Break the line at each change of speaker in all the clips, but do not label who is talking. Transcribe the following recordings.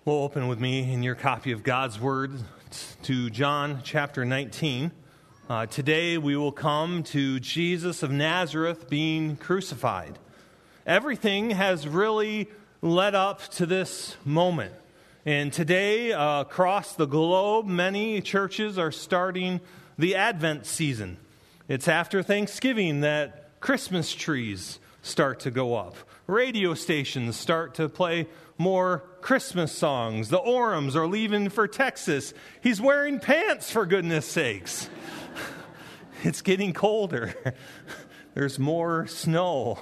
Well, open with me in your copy of God's Word to John chapter 19. Today we will come to Jesus of Nazareth being crucified. Everything has really led up to this moment. And today, across the globe, many churches are starting the Advent season. It's after Thanksgiving that Christmas trees start to go up. Radio stations start to play more Christmas songs. The Orams are leaving for Texas. He's wearing pants, for goodness sakes. It's getting colder. There's more snow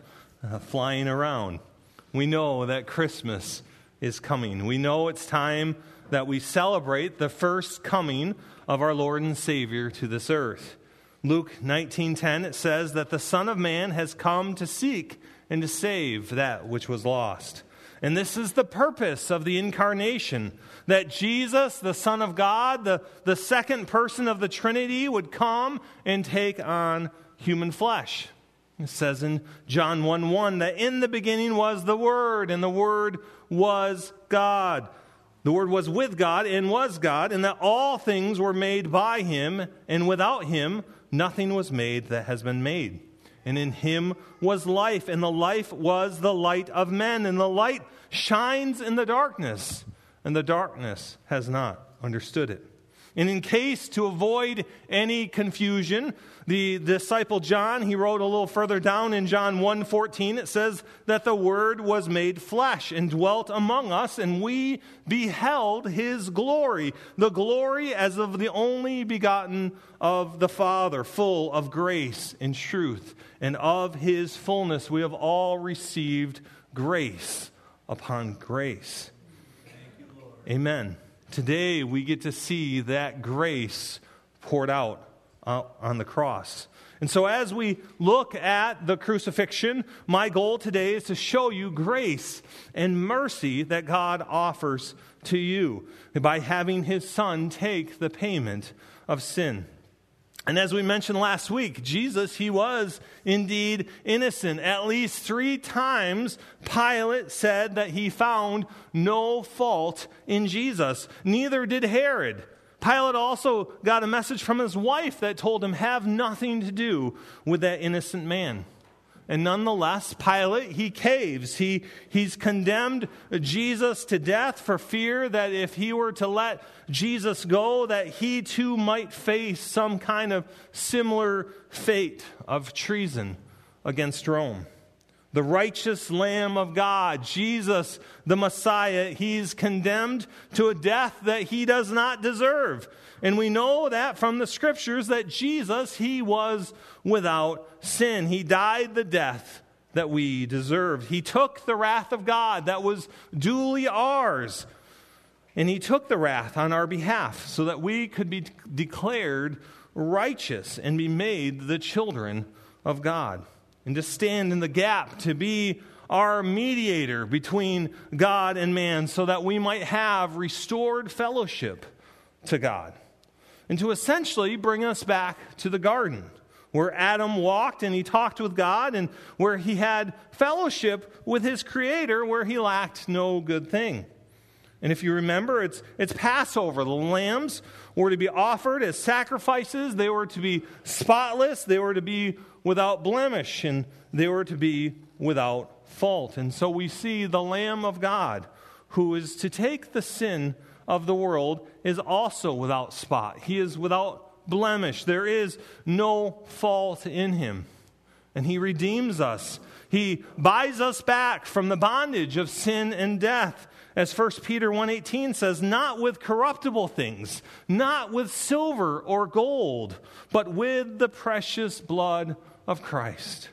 flying around. We know that Christmas is coming. We know it's time that we celebrate the first coming of our Lord and Savior to this earth. Luke 19:10, it says that the Son of Man has come to seek and to save that which was lost. And this is the purpose of the incarnation, that Jesus, the Son of God, the second person of the Trinity, would come and take on human flesh. It says in John 1:1 that in the beginning was the Word, and the Word was God. The Word was with God and was God, and that all things were made by Him, and without Him nothing was made that has been made. And in Him was life, and the life was the light of men. And the light shines in the darkness, and the darkness has not understood it. And in case to avoid any confusion, the disciple John, he wrote a little further down in John 1:14, it says that the Word was made flesh and dwelt among us, and we beheld His glory, the glory as of the only begotten of the Father, full of grace and truth, and of His fullness we have all received grace upon grace.
Thank you, Lord.
Amen. Today we get to see that grace poured out on the cross. And so as we look at the crucifixion, my goal today is to show you grace and mercy that God offers to you by having His Son take the payment of sin. And as we mentioned last week, Jesus, He was indeed innocent. At least 3 times, Pilate said that he found no fault in Jesus. Neither did Herod. Pilate also got a message from his wife that told him, have nothing to do with that innocent man. And nonetheless, Pilate, he caves. He's condemned Jesus to death for fear that if he were to let Jesus go, that he too might face some kind of similar fate of treason against Rome. The righteous Lamb of God, Jesus the Messiah, He's condemned to a death that He does not deserve. And we know that from the Scriptures that Jesus, He was without sin. He died the death that we deserved. He took the wrath of God that was duly ours. And He took the wrath on our behalf so that we could be declared righteous and be made the children of God. And to stand in the gap, to be our mediator between God and man so that we might have restored fellowship to God. And to essentially bring us back to the garden where Adam walked and he talked with God and where he had fellowship with his Creator where he lacked no good thing. And if you remember, it's Passover. The lambs were to be offered as sacrifices. They were to be spotless. They were to be without blemish. And they were to be without fault. And so we see the Lamb of God, who is to take the sin of the world, is also without spot. He is without blemish. There is no fault in Him. And He redeems us. He buys us back from the bondage of sin and death. As 1 Peter 1:18 says, not with corruptible things, not with silver or gold, but with the precious blood of Christ.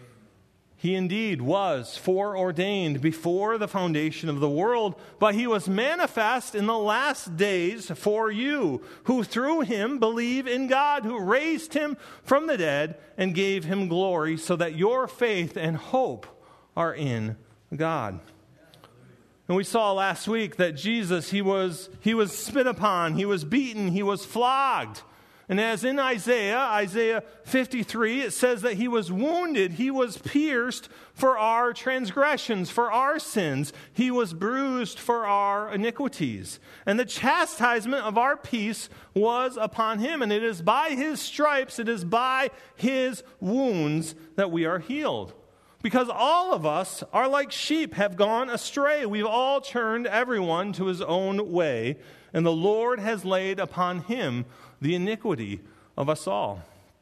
He indeed was foreordained before the foundation of the world, but He was manifest in the last days for you, who through Him believe in God, who raised Him from the dead and gave Him glory, so that your faith and hope are in God. And we saw last week that Jesus, he was spit upon, He was beaten, He was flogged. And as in Isaiah 53, it says that he was wounded, he was pierced for our transgressions, for our sins. He was bruised for our iniquities. And the chastisement of our peace was upon him. And it is by his stripes, it is by his wounds that we are healed. Because all of us are like sheep, have gone astray. We've all turned everyone to his own way. And the Lord has laid upon him the iniquity of us all.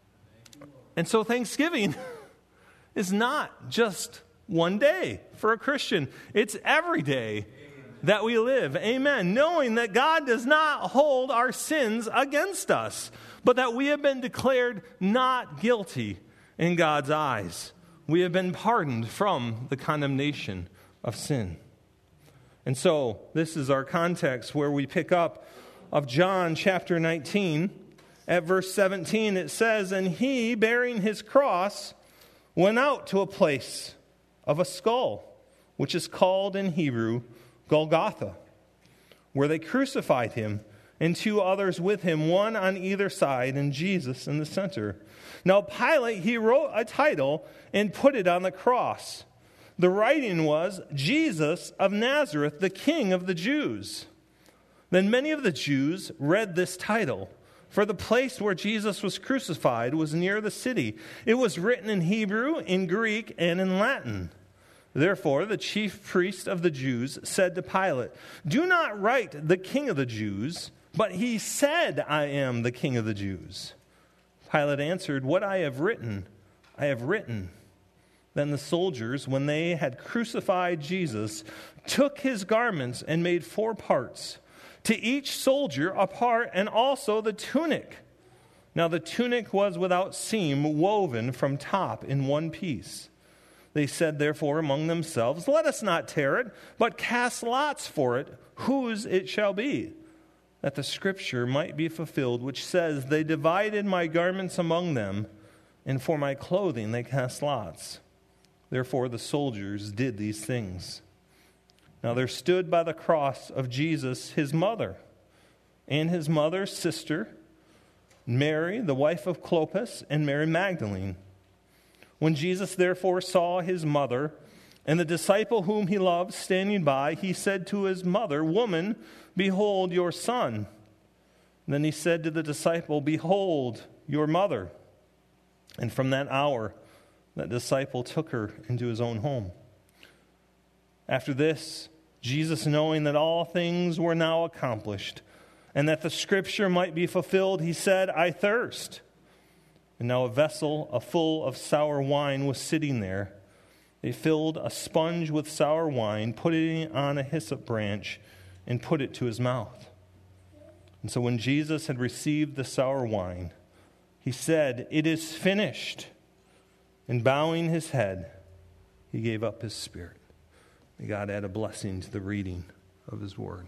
And so Thanksgiving is not just one day for a Christian. It's every day that we live. Amen. Knowing that God does not hold our sins against us, but that we have been declared not guilty in God's eyes. We have been pardoned from the condemnation of sin. And so this is our context where we pick up of John chapter 19. At verse 17 it says, "And he, bearing his cross, went out to a place of a skull, which is called in Hebrew Golgotha, where they crucified him, and 2 others with him, one on either side, and Jesus in the center. Now Pilate, he wrote a title and put it on the cross. The writing was, Jesus of Nazareth, the King of the Jews. Then many of the Jews read this title, for the place where Jesus was crucified was near the city. It was written in Hebrew, in Greek, and in Latin. Therefore, the chief priest of the Jews said to Pilate, 'Do not write the King of the Jews, but he said, I am the King of the Jews.' Pilate answered, 'What I have written, I have written.' Then the soldiers, when they had crucified Jesus, took his garments and made 4 parts, to each soldier a part, and also the tunic. Now the tunic was without seam, woven from top in one piece. They said therefore among themselves, 'Let us not tear it, but cast lots for it, whose it shall be,' that the scripture might be fulfilled, which says, 'They divided my garments among them, and for my clothing they cast lots.' Therefore the soldiers did these things. Now there stood by the cross of Jesus his mother, and his mother's sister, Mary, the wife of Clopas, and Mary Magdalene. When Jesus therefore saw his mother and the disciple whom he loved standing by, he said to his mother, 'Woman, behold your son.' Then he said to the disciple, 'Behold your mother.' And from that hour, that disciple took her into his own home. After this, Jesus, knowing that all things were now accomplished, and that the scripture might be fulfilled, he said, 'I thirst.' And now a vessel full of sour wine was sitting there. They filled a sponge with sour wine, put it on a hyssop branch, and put it to his mouth. And so when Jesus had received the sour wine, he said, 'It is finished.' And bowing his head, he gave up his spirit." May God add a blessing to the reading of his word.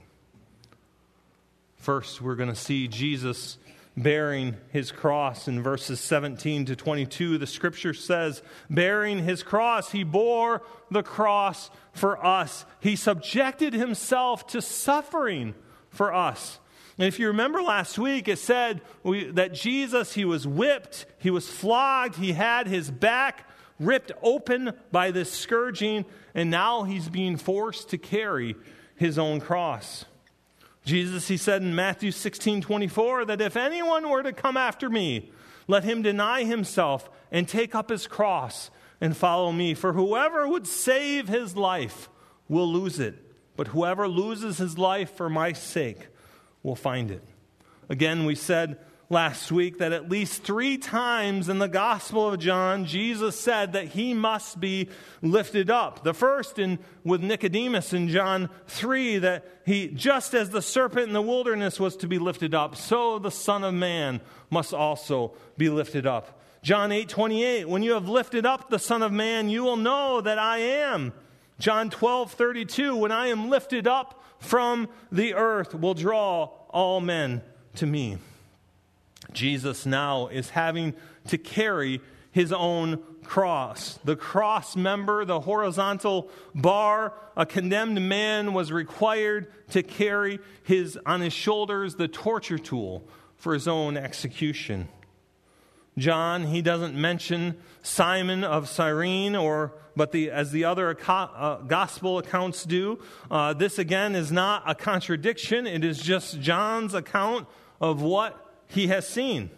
First, we're going to see Jesus bearing his cross in verses 17 to 22. The scripture says, bearing his cross, he bore the cross for us. He subjected himself to suffering for us. And if you remember last week, it said that Jesus, he was whipped, he was flogged, he had his back ripped open by this scourging, and now he's being forced to carry his own cross. Jesus, he said in Matthew 16:24, that if anyone were to come after me, let him deny himself and take up his cross and follow me. For whoever would save his life will lose it, but whoever loses his life for my sake will find it. Again, we said last week that at least 3 times in the Gospel of John, Jesus said that he must be lifted up. The first with Nicodemus in John 3, that he, just as the serpent in the wilderness was to be lifted up, so the Son of Man must also be lifted up. John 8:28, when you have lifted up the Son of Man, you will know that I am. John 12:32, when I am lifted up from the earth, will draw all men to me. Jesus now is having to carry his own cross. The cross member, the horizontal bar, a condemned man was required to carry on his shoulders the torture tool for his own execution. John, he doesn't mention Simon of Cyrene, as the other gospel accounts do. This again is not a contradiction. It is just John's account of what he has seen.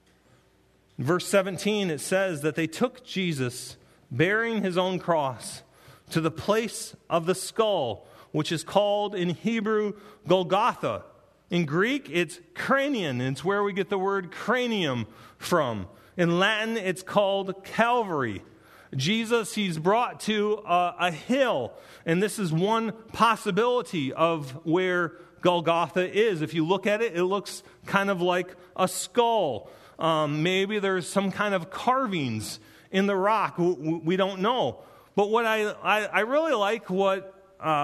In verse 17, it says that they took Jesus, bearing his own cross, to the place of the skull, which is called in Hebrew Golgotha. In Greek, it's cranion. It's where we get the word cranium from. In Latin, it's called Calvary. Jesus, he's brought to a hill, and this is one possibility of where Golgotha is. If you look at it, it looks kind of like a skull. Maybe there's some kind of carvings in the rock. We don't know. But what I really like what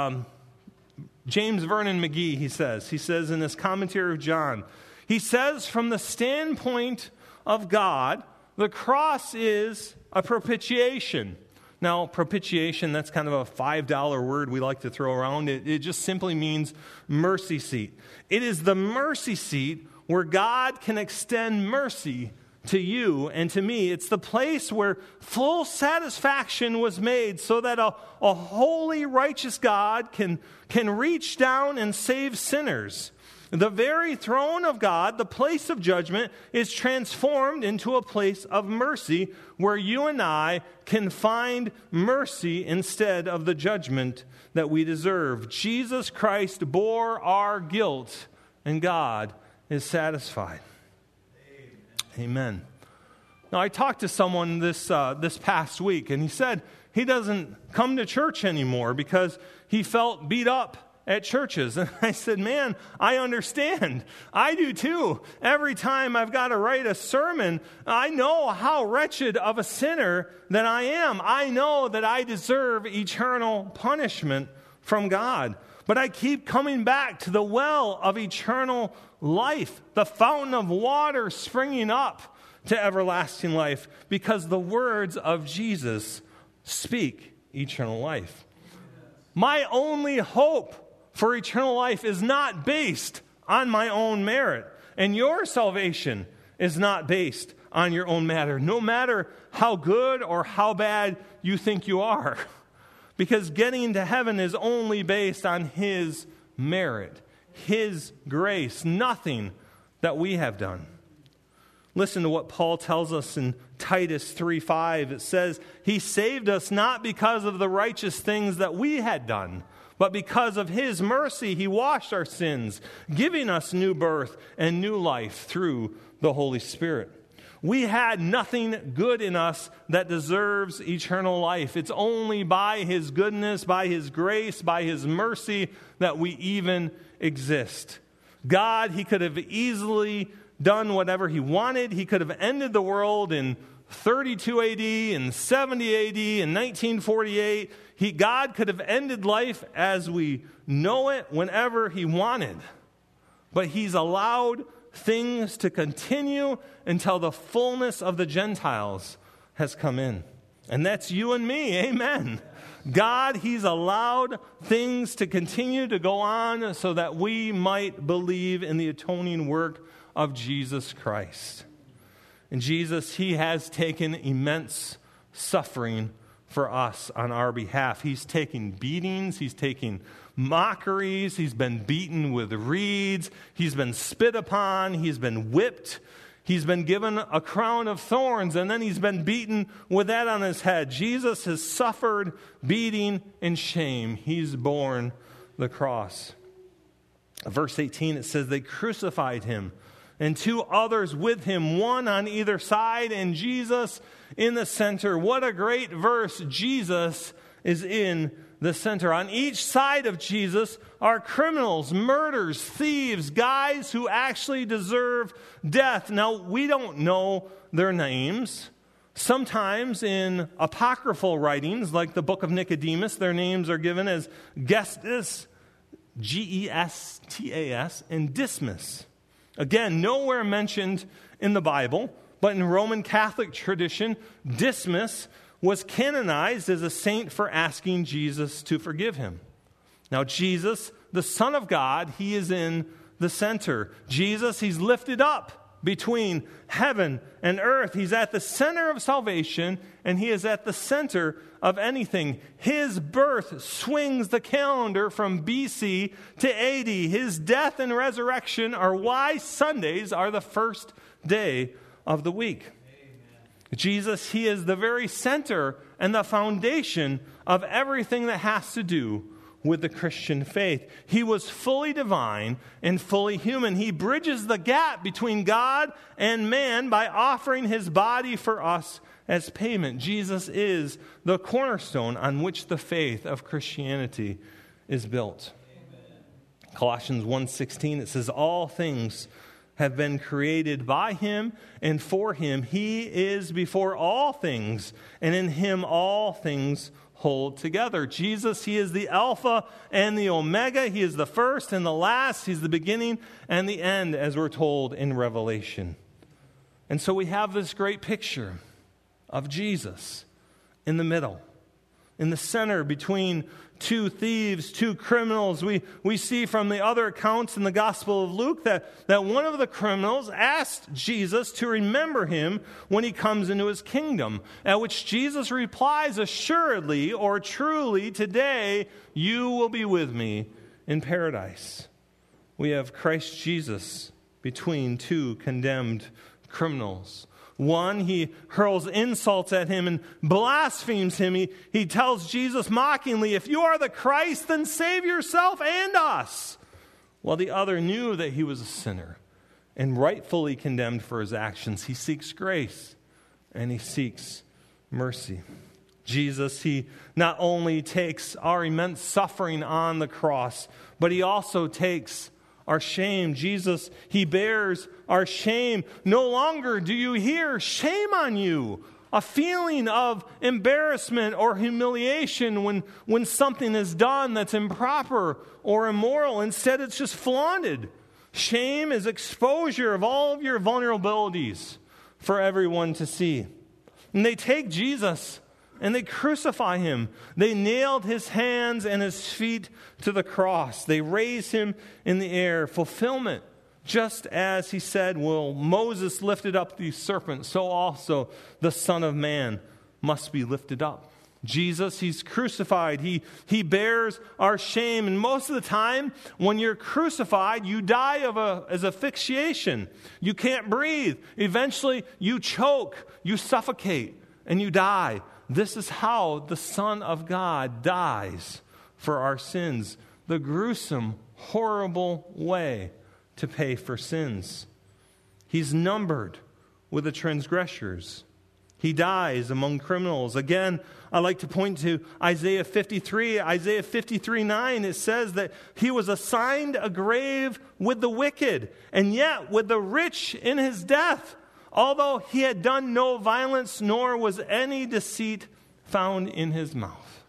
James Vernon McGee, he says in this commentary of John, he says from the standpoint of God, the cross is a propitiation. Now, propitiation, that's kind of a $5 word we like to throw around. It just simply means mercy seat. It is the mercy seat where God can extend mercy to you and to me. It's the place where full satisfaction was made so that a holy, righteous God can reach down and save sinners. The very throne of God, the place of judgment, is transformed into a place of mercy where you and I can find mercy instead of the judgment that we deserve. Jesus Christ bore our guilt, and God is satisfied. Amen. Now, I talked to someone this past week, and he said he doesn't come to church anymore because he felt beat up at churches. And I said, man, I understand. I do too. Every time I've got to write a sermon, I know how wretched of a sinner that I am. I know that I deserve eternal punishment from God. But I keep coming back to the well of eternal life, the fountain of water springing up to everlasting life, because the words of Jesus speak eternal life. My only hope for eternal life is not based on my own merit. And your salvation is not based on your own matter, no matter how good or how bad you think you are. Because getting to heaven is only based on His merit, His grace, nothing that we have done. Listen to what Paul tells us in Titus 3:5. It says, He saved us not because of the righteous things that we had done, but because of His mercy, He washed our sins, giving us new birth and new life through the Holy Spirit. We had nothing good in us that deserves eternal life. It's only by His goodness, by His grace, by His mercy that we even exist. God, He could have easily done whatever He wanted. He could have ended the world in 32 AD, in 70 AD, in 1948. God could have ended life as we know it whenever He wanted. But He's allowed things to continue until the fullness of the Gentiles has come in. And that's you and me. Amen. God, He's allowed things to continue to go on so that we might believe in the atoning work of Jesus Christ. And Jesus, He has taken immense suffering for us on our behalf. He's taken beatings. He's taken mockeries. He's been beaten with reeds. He's been spit upon. He's been whipped. He's been given a crown of thorns, and then He's been beaten with that on His head. Jesus has suffered beating and shame. He's borne the cross. Verse 18, it says, they crucified Him, and two others with Him, one on either side, and Jesus in the center. What a great verse. Jesus is in the center. On each side of Jesus are criminals, murderers, thieves, guys who actually deserve death. Now, we don't know their names. Sometimes in apocryphal writings, like the book of Nicodemus, their names are given as Gestas, Gestas, and Dismas. Again, nowhere mentioned in the Bible, but in Roman Catholic tradition, Dismas was canonized as a saint for asking Jesus to forgive him. Now, Jesus, the Son of God, He is in the center. Jesus, he's lifted up between heaven and earth. He's at the center of salvation, and he is at the center of anything. His birth swings the calendar from BC to AD. His death and resurrection are why Sundays are the first day of the week. Amen. Jesus, he is the very center and the foundation of everything that has to do with the Christian faith. He was fully divine and fully human. He bridges the gap between God and man by offering his body for us as payment. Jesus is the cornerstone on which the faith of Christianity is built. Amen. Colossians 1:16, it says, all things have been created by him and for him. He is before all things, and in him all things hold together. Jesus, he is the Alpha and the Omega. He is the first and the last. He's the beginning and the end, as we're told in Revelation. And so we have this great picture of Jesus in the middle, in the center between two thieves, two criminals. We see from the other accounts in the Gospel of Luke that one of the criminals asked Jesus to remember him when he comes into his kingdom, at which Jesus replies, assuredly or truly, today you will be with me in paradise. We have Christ Jesus between two condemned criminals. One, he hurls insults at him and blasphemes him. He tells Jesus mockingly, if you are the Christ, then save yourself and us. While the other knew that he was a sinner and rightfully condemned for his actions. He seeks grace and he seeks mercy. Jesus, he not only takes our immense suffering on the cross, but he also takes our shame. Jesus, he bears our shame. No longer do you hear shame on you, a feeling of embarrassment or humiliation when something is done that's improper or immoral. Instead, it's just flaunted. Shame is exposure of all of your vulnerabilities for everyone to see. And they take Jesus and they crucify him. They nailed his hands and his feet to the cross. They raised him in the air. Fulfillment, just as he said, well, Moses lifted up the serpent, so also the Son of Man must be lifted up. Jesus, he's crucified. He bears our shame. And most of the time, when you're crucified, you die as asphyxiation. You can't breathe. Eventually, you choke, you suffocate, and you die. This is how the Son of God dies for our sins. The gruesome, horrible way to pay for sins. He's numbered with the transgressors. He dies among criminals. Again, I like to point to Isaiah 53. Isaiah 53:9, it says that he was assigned a grave with the wicked, and yet with the rich in his death, although he had done no violence, nor was any deceit found in his mouth.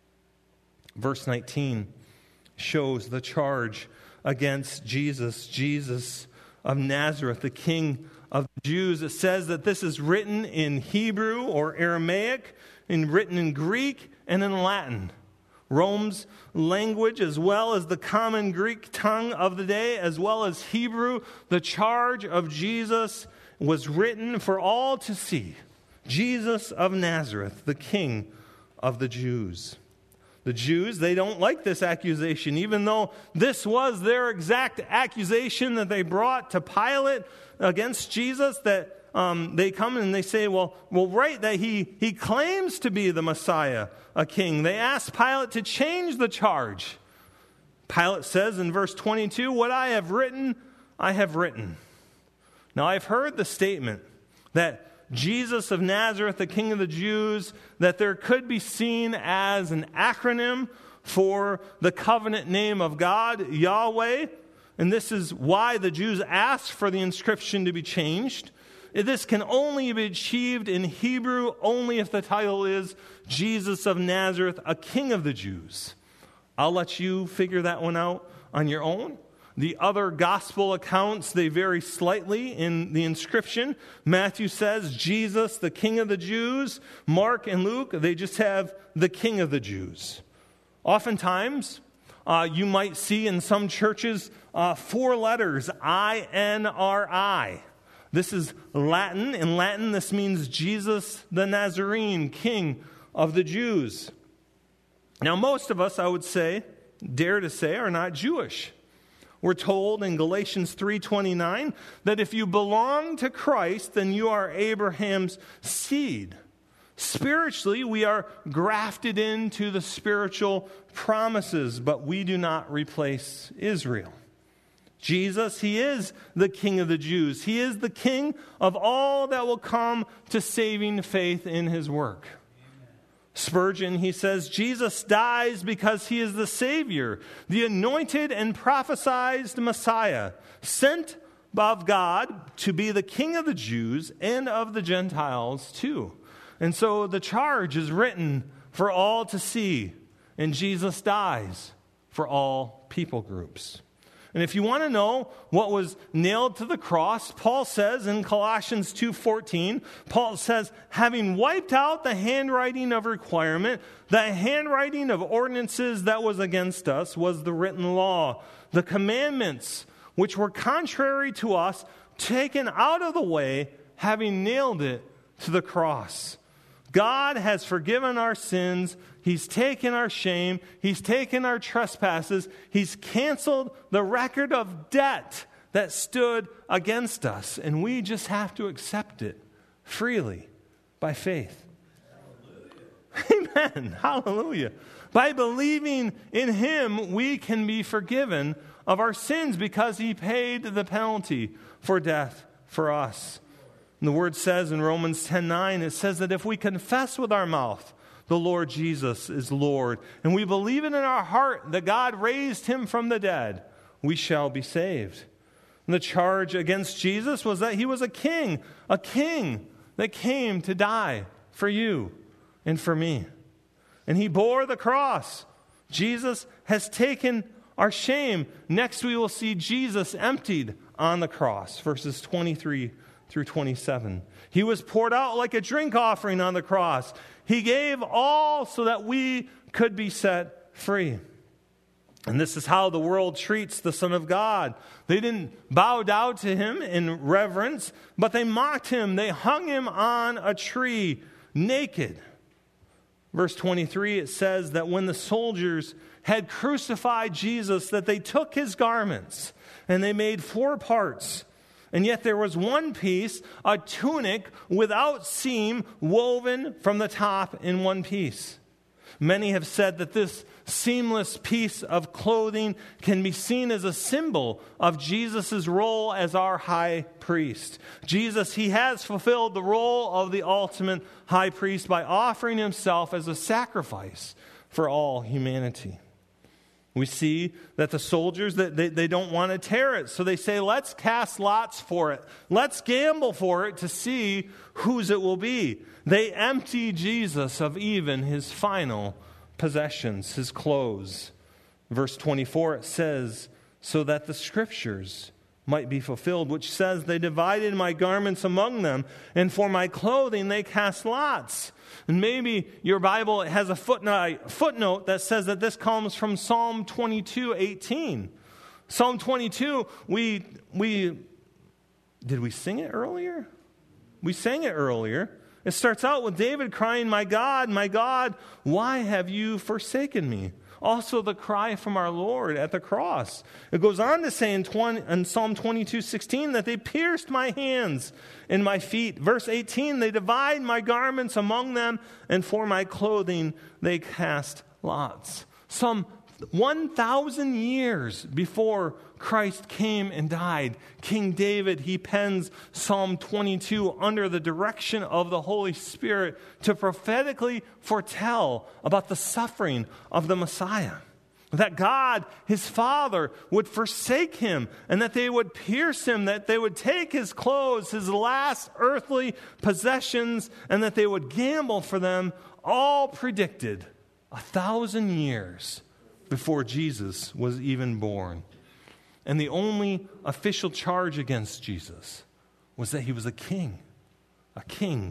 Verse 19 shows the charge against Jesus, Jesus of Nazareth, the King of the Jews. It says that this is written in Hebrew or Aramaic, and written in Greek and in Latin. Rome's language, as well as the common Greek tongue of the day, as well as Hebrew, the charge of Jesus was written for all to see. Jesus of Nazareth, the King of the Jews. The Jews, they don't like this accusation, even though this was their exact accusation that they brought to Pilate against Jesus, that they come and they say, well, right, that he claims to be the Messiah, a king. They ask Pilate to change the charge. Pilate says in verse 22, what I have written, I have written. Now, I've heard the statement that Jesus of Nazareth, the King of the Jews, that there could be seen as an acronym for the covenant name of God, Yahweh. And this is why the Jews asked for the inscription to be changed. This can only be achieved in Hebrew only if the title is Jesus of Nazareth, a King of the Jews. I'll let you figure that one out on your own. The other gospel accounts, they vary slightly in the inscription. Matthew says, Jesus, the King of the Jews. Mark and Luke, they just have the King of the Jews. Oftentimes, You might see in some churches 4 letters, INRI. This is Latin. In Latin, this means Jesus the Nazarene, King of the Jews. Now, most of us, I would say, dare to say, are not Jewish. We're told in Galatians 3:29 that if you belong to Christ, then you are Abraham's seed. Spiritually, we are grafted into the spiritual promises, but we do not replace Israel. Jesus, he is the King of the Jews. He is the King of all that will come to saving faith in his work. Spurgeon, he says, Jesus dies because he is the Savior, the anointed and prophesied Messiah, sent of God to be the King of the Jews and of the Gentiles too. And so the charge is written for all to see, and Jesus dies for all people groups. And if you want to know what was nailed to the cross, Paul says in Colossians 2:14, Paul says, having wiped out the handwriting of requirement, the handwriting of ordinances that was against us was the written law, the commandments which were contrary to us, taken out of the way, having nailed it to the cross. God has forgiven our sins. He's taken our shame. He's taken our trespasses. He's canceled the record of debt that stood against us. And we just have to accept it freely by faith. Hallelujah. Amen. Hallelujah. By believing in him, we can be forgiven of our sins because he paid the penalty for death for us. And the word says in Romans 10:9, it says that if we confess with our mouth the Lord Jesus is Lord, and we believe it in our heart that God raised him from the dead, we shall be saved. And the charge against Jesus was that he was a king that came to die for you and for me. And he bore the cross. Jesus has taken our shame. Next we will see Jesus emptied on the cross, verses 23 through 27. He was poured out like a drink offering on the cross. He gave all so that we could be set free. And this is how the world treats the Son of God. They didn't bow down to him in reverence, but they mocked him. They hung him on a tree naked. Verse 23, it says that when the soldiers had crucified Jesus, that they took his garments and they made 4 parts. And yet there was one piece, a tunic without seam, woven from the top in one piece. Many have said that this seamless piece of clothing can be seen as a symbol of Jesus' role as our high priest. Jesus, he has fulfilled the role of the ultimate high priest by offering himself as a sacrifice for all humanity. We see that the soldiers, they don't want to tear it. So they say, let's cast lots for it. Let's gamble for it to see whose it will be. They empty Jesus of even his final possessions, his clothes. Verse 24, it says, so that the scriptures might be fulfilled, which says, they divided my garments among them, and for my clothing they cast lots. And maybe your Bible has a footnote that says that this comes from Psalm 22:18. Psalm 22, did we sing it earlier? We sang it earlier. It starts out with David crying, my God, why have you forsaken me? Also the cry from our Lord at the cross. It goes on to say in Psalm 22:16 that they pierced my hands and my feet. Verse 18, they divide my garments among them, and for my clothing they cast lots. Some 1,000 years before Christ came and died, King David, he pens Psalm 22 under the direction of the Holy Spirit to prophetically foretell about the suffering of the Messiah. That God, his Father, would forsake him, and that they would pierce him, that they would take his clothes, his last earthly possessions, and that they would gamble for them, all predicted 1,000 years before Jesus was even born. And the only official charge against Jesus was that he was a king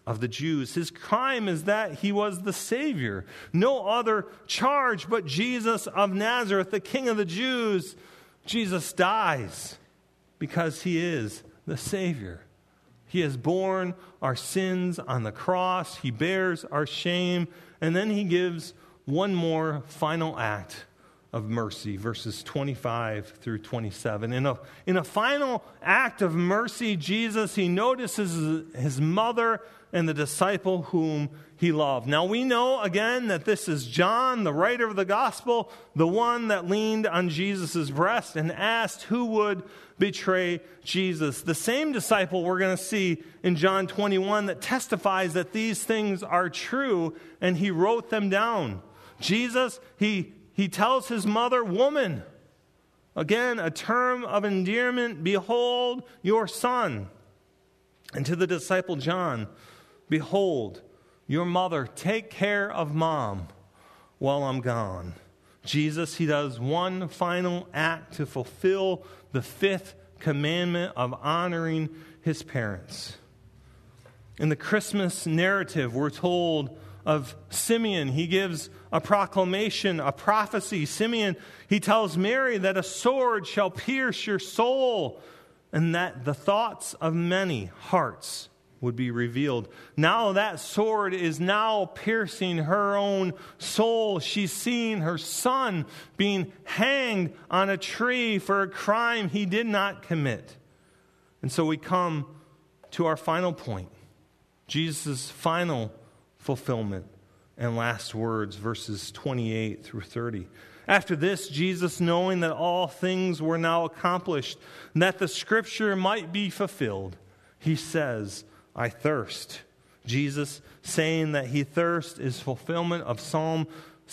of the Jews. His crime is that he was the Savior. No other charge but Jesus of Nazareth, the King of the Jews. Jesus dies because he is the Savior. He has borne our sins on the cross. He bears our shame. And then he gives one more final act of mercy, verses 25 through 27. In a final act of mercy, Jesus, he notices his mother and the disciple whom he loved. Now we know again that this is John, the writer of the gospel, the one that leaned on Jesus' breast and asked who would betray Jesus. The same disciple we're going to see in John 21 that testifies that these things are true, and he wrote them down. Jesus, he tells his mother, woman, again, a term of endearment, behold your son. And to the disciple John, behold your mother, take care of mom while I'm gone. Jesus, he does one final act to fulfill the fifth commandment of honoring his parents. In the Christmas narrative, we're told of Simeon. He gives a proclamation, a prophecy. Simeon, he tells Mary that a sword shall pierce your soul, and that the thoughts of many hearts would be revealed. Now that sword is now piercing her own soul. She's seeing her son being hanged on a tree for a crime he did not commit. And so we come to our final point, Jesus' final fulfillment and last words, verses 28 through 30. After this, Jesus, knowing that all things were now accomplished, and that the scripture might be fulfilled, he says, I thirst. Jesus saying that he thirsts is fulfillment of Psalm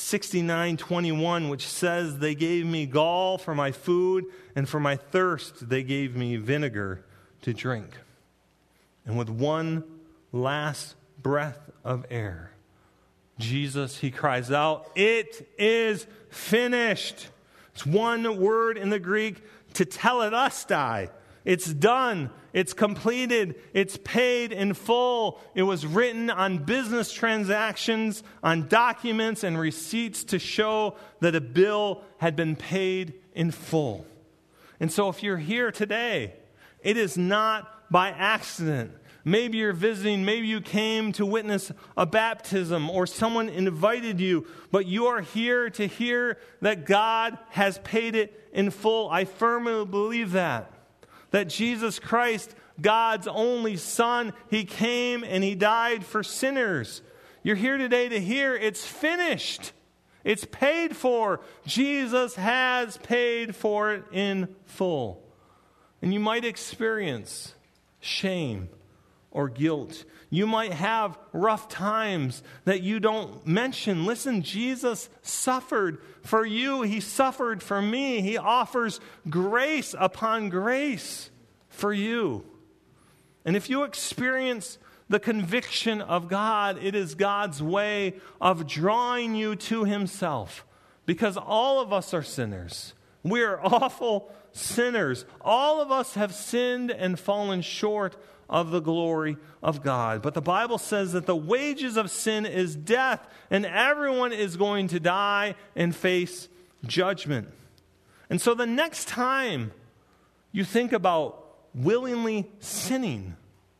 69:21, which says, they gave me gall for my food, and for my thirst they gave me vinegar to drink. And with one last breath of air, Jesus, he cries out, it is finished. It's one word in the Greek, tetelestai. It's done. It's completed. It's paid in full. It was written on business transactions, on documents and receipts to show that a bill had been paid in full. And so if you're here today, it is not by accident. Maybe you're visiting, maybe you came to witness a baptism or someone invited you, but you are here to hear that God has paid it in full. I firmly believe that Jesus Christ, God's only Son, he came and he died for sinners. You're here today to hear it's finished. It's paid for. Jesus has paid for it in full. And you might experience shame or guilt. You might have rough times that you don't mention. Listen, Jesus suffered for you. He suffered for me. He offers grace upon grace for you. And if you experience the conviction of God, it is God's way of drawing you to himself. Because all of us are sinners. We are awful sinners. All of us have sinned and fallen short of the glory of God. But the Bible says that the wages of sin is death, and everyone is going to die and face judgment. And so the next time you think about willingly sinning,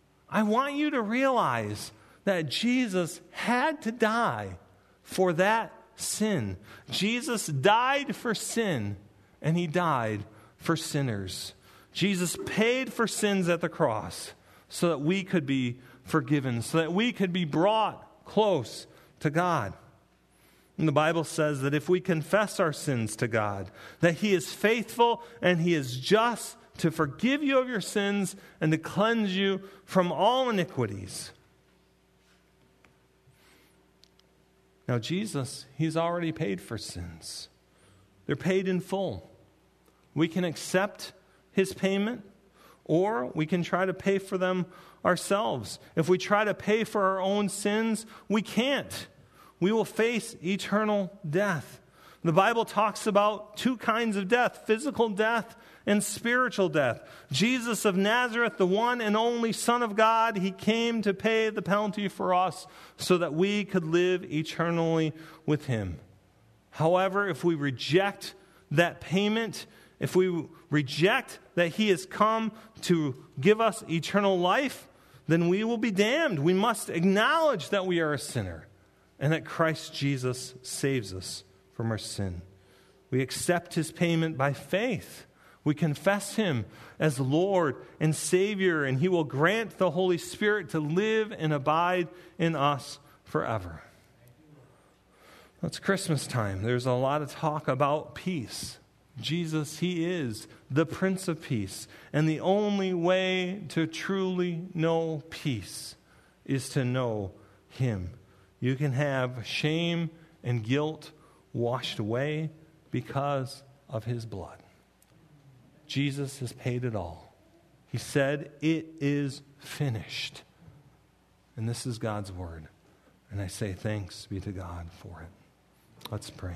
I want you to realize that Jesus had to die for that sin. Jesus died for sin, and he died for sinners. Jesus paid for sins at the cross so that we could be forgiven, so that we could be brought close to God. And the Bible says that if we confess our sins to God, that he is faithful and he is just to forgive you of your sins and to cleanse you from all iniquities. Now Jesus, he's already paid for sins. They're paid in full. We can accept his payment, or we can try to pay for them ourselves. If we try to pay for our own sins, we can't. We will face eternal death. The Bible talks about two kinds of death, physical death and spiritual death. Jesus of Nazareth, the one and only Son of God, he came to pay the penalty for us so that we could live eternally with him. However, if we reject that payment, if we reject that he has come to give us eternal life, then we will be damned. We must acknowledge that we are a sinner and that Christ Jesus saves us from our sin. We accept his payment by faith. We confess him as Lord and Savior, and he will grant the Holy Spirit to live and abide in us forever. It's Christmas time. There's a lot of talk about peace. Jesus, he is the Prince of Peace. And the only way to truly know peace is to know him. You can have shame and guilt washed away because of his blood. Jesus has paid it all. He said, "It is finished." And this is God's word. And I say thanks be to God for it. Let's pray.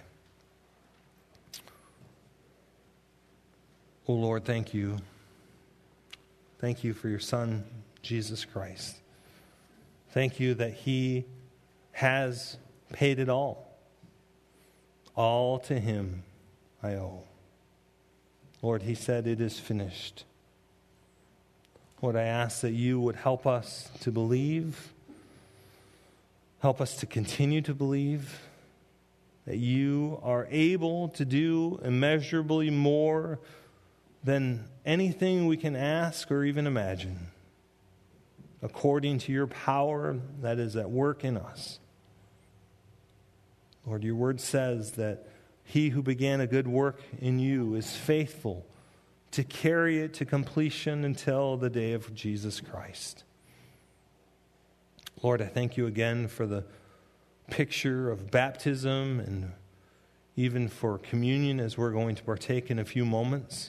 Oh Lord, thank you. Thank you for your Son, Jesus Christ. Thank you that he has paid it all. All to him I owe. Lord, he said, "It is finished." Lord, I ask that you would help us to believe, help us to continue to believe that you are able to do immeasurably more than anything we can ask or even imagine, according to your power that is at work in us. Lord, your word says that he who began a good work in you is faithful to carry it to completion until the day of Jesus Christ. Lord, I thank you again for the picture of baptism and even for communion as we're going to partake in a few moments.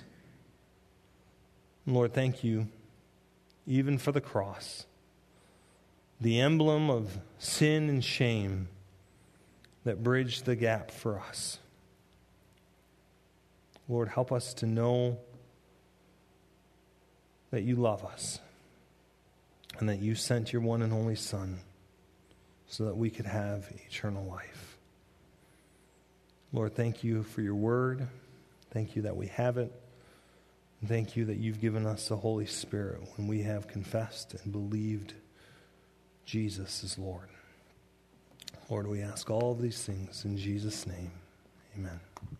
Lord, thank you even for the cross, the emblem of sin and shame that bridged the gap for us. Lord, help us to know that you love us and that you sent your one and only Son so that we could have eternal life. Lord, thank you for your word. Thank you that we have it. And thank you that you've given us the Holy Spirit when we have confessed and believed Jesus is Lord. Lord, we ask all of these things in Jesus' name. Amen.